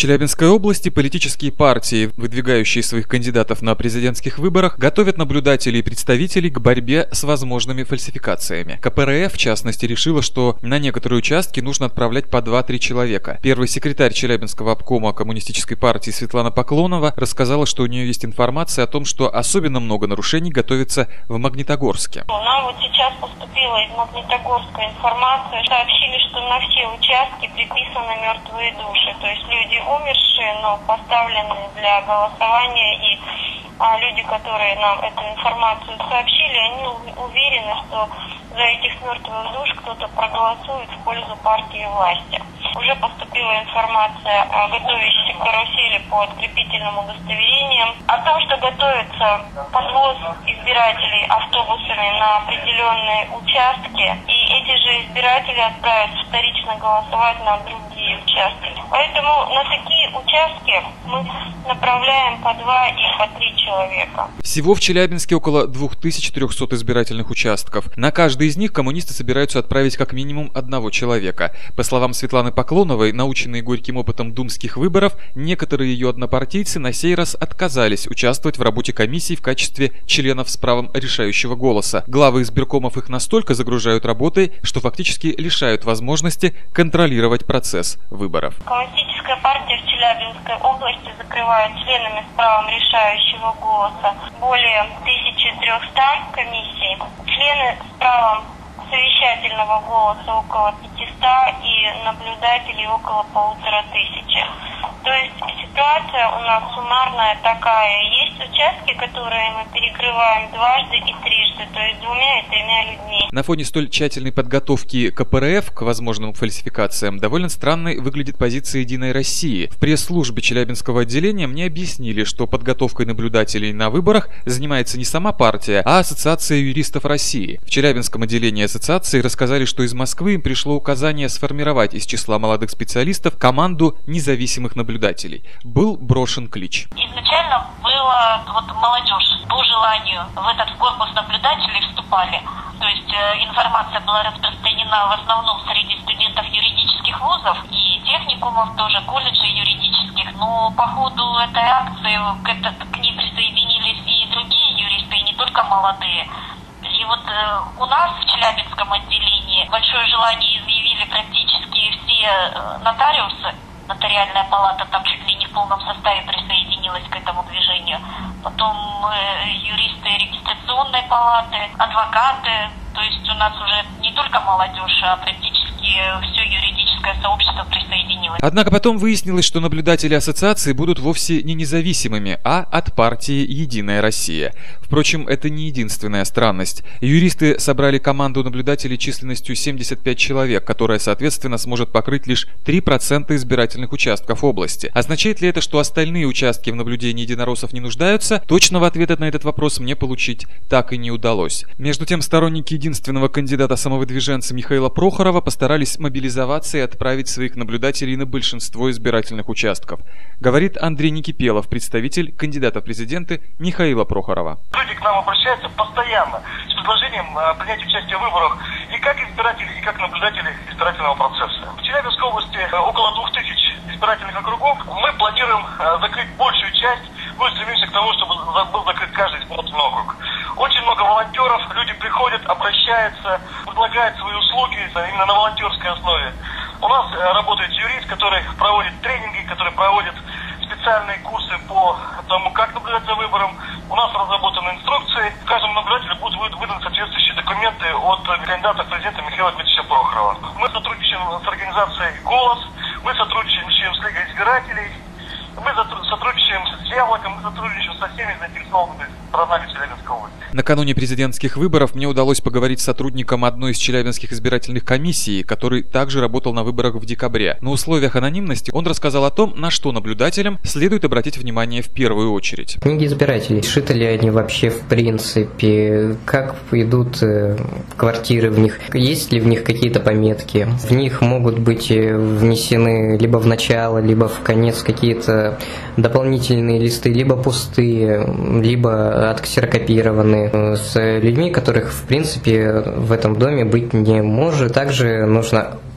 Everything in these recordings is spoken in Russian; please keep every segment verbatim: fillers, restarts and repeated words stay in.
Челябинской области политические партии, выдвигающие своих кандидатов на президентских выборах, готовят наблюдателей и представителей к борьбе с возможными фальсификациями. ка пэ эр эф, в частности, решила, что на некоторые участки нужно отправлять по два-три человека. Первый секретарь Челябинского обкома Коммунистической партии Светлана Поклонова рассказала, что у нее есть информация о том, что особенно много нарушений готовится в Магнитогорске. Нам вот сейчас поступила из Магнитогорска информация, сообщили, что на все участки приписаны мертвые души, то есть люди умершие, но поставленные для голосования, и а, люди, которые нам эту информацию сообщили, они уверены, что за этих мертвых душ кто-то проголосует в пользу партии власти. Уже поступила информация о готовящейся карусели по открепительным удостоверениям, о том, что готовится подвоз избирателей автобусами на определенные участки, и эти же избиратели отправятся вторично голосовать на другие участки. Поэтому на такие участки мы направляем по два и по три человека. Всего в Челябинске около две тысячи триста избирательных участков. На каждый из них коммунисты собираются отправить как минимум одного человека. По словам Светланы Поклоновой, наученные горьким опытом думских выборов, некоторые ее однопартийцы на сей раз отказались участвовать в работе комиссий в качестве членов с правом решающего голоса. Главы избиркомов их настолько загружают работой, что фактически лишают возможности контролировать процесс выборов. Коммунистическая партия в Челябинской области закрывает членами с правом решающего голоса более тысячи трёхсот комиссий. Члены с правом совещательного голоса около пятисот и наблюдателей около полутора тысячи. То есть ситуация у нас суммарная такая. Есть участки, которые мы перекрываем дважды и трижды, то есть двумя и тремя людьми. На фоне столь тщательной подготовки ка пэ эр эф к возможным фальсификациям довольно странной выглядит позиция «Единой России». В пресс-службе Челябинского отделения мне объяснили, что подготовкой наблюдателей на выборах занимается не сама партия, а Ассоциация юристов России. В Челябинском отделении ассоциации рассказали, что из Москвы им пришло указание сформировать из числа молодых специалистов команду независимых наблюдателей. Был брошен клич. Изначально была вот молодежь по желанию в этот корпус наблюдателей вступали. То есть э, информация была распространена в основном среди студентов юридических вузов и техникумов, тоже колледжей юридических. Но по ходу этой акции к, это, к ней присоединились и другие юристы, и не только молодые. И вот э, у нас в Челябинском отделении большое желание изъявили практически все э, нотариусы. Нотариальная палата там чуть ли не в полном составе присоединилась к этому движению. Потом э, юристы регистрационной палаты, адвокаты. То есть у нас уже не только молодежь, а практически все юридическое сообщество присоединилось. Однако потом выяснилось, что наблюдатели ассоциации будут вовсе не независимыми, а от партии «Единая Россия». Впрочем, это не единственная странность. Юристы собрали команду наблюдателей численностью семьдесят пять человек, которая, соответственно, сможет покрыть лишь три процента избирательных участков области. Означает ли это, что остальные участки в наблюдении единороссов не нуждаются? Точного ответа на этот вопрос мне получить так и не удалось. Между тем, сторонники единственного кандидата-самовыдвиженца Михаила Прохорова постарались мобилизоваться и отправить своих наблюдателей на большинство избирательных участков. Говорит Андрей Никипелов, представитель кандидата в президенты Михаила Прохорова. Люди к нам обращаются постоянно с предложением принять участие в выборах и как избиратели, и как наблюдатели избирательного процесса. В Челябинской области около двух тысяч избирательных округов. Мы планируем закрыть большую часть. Мы стремимся к тому, чтобы был закрыт каждый избирательный округ. Очень много волонтеров, люди приходят, обращаются, предлагают свои услуги именно на волонтерской основе. У нас работает юрист, который проводит тренинги, который проводит специальные курсы по тому, как наблюдать за выбором. У нас разработаны инструкции. Каждому наблюдателю будут выданы соответствующие документы от кандидата в президенты Михаила Дмитриевича Прохорова. Мы сотрудничаем с организацией «Голос», мы сотрудничаем с Лигой избирателей, мы сотрудничаем с «Яблоком», мы сотрудничаем со всеми заинтересованными сторонами Челябинской области. Накануне президентских выборов мне удалось поговорить с сотрудником одной из челябинских избирательных комиссий, который также работал на выборах в декабре. На условиях анонимности он рассказал о том, на что наблюдателям следует обратить внимание в первую очередь. Книги избирателей. Шиты ли они вообще в принципе? Как идут квартиры в них? Есть ли в них какие-то пометки? В них могут быть внесены либо в начало, либо в конец какие-то дополнительные листы, либо пустые, либо отксерокопированы, с людьми, которых в принципе в этом доме быть не может. Также нужно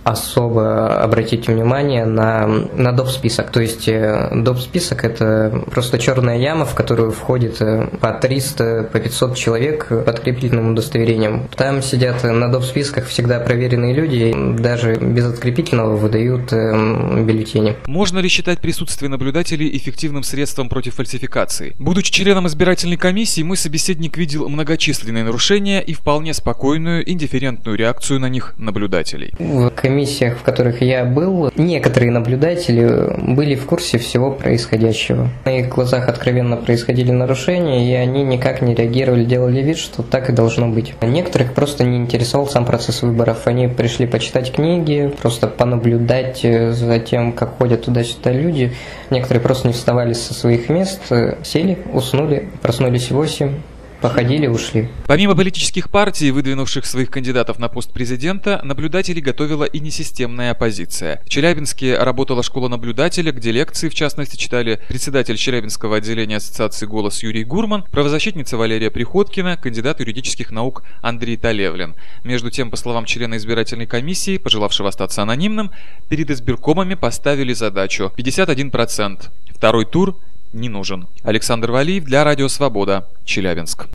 особо обратить внимание на, на доп. Список. То есть доп. Список – это просто черная яма, в которую входит по триста, по пятьсот человек подкрепительным удостоверением. Там сидят на доп. Списках всегда проверенные люди, даже без открепительного выдают бюллетени. Можно ли считать присутствие наблюдателей эффективным средством против фальсификации? Будучи членом избирательной комиссии, мой собеседник видел многочисленные нарушения и вполне спокойную, индифферентную реакцию на них наблюдателей. В комиссиях, в которых я был, некоторые наблюдатели были в курсе всего происходящего. На их глазах откровенно происходили нарушения, и они никак не реагировали, делали вид, что так и должно быть. Некоторых просто не интересовал сам процесс выборов. Они пришли почитать книги, просто понаблюдать за тем, как ходят туда-сюда люди. Некоторые просто не вставали со своих мест, сели, уснули, проснулись в восемь. Походили, ушли. Помимо политических партий, выдвинувших своих кандидатов на пост президента, наблюдателей готовила и несистемная оппозиция. В Челябинске работала школа наблюдателя, где лекции, в частности, читали председатель Челябинского отделения ассоциации «Голос» Юрий Гурман, правозащитница Валерия Приходкина, кандидат юридических наук Андрей Талевлин. Между тем, по словам члена избирательной комиссии, пожелавшего остаться анонимным, перед избиркомами поставили задачу пятьдесят один процент. Второй тур не нужен. Александр Валиев для Радио Свобода, Челябинск.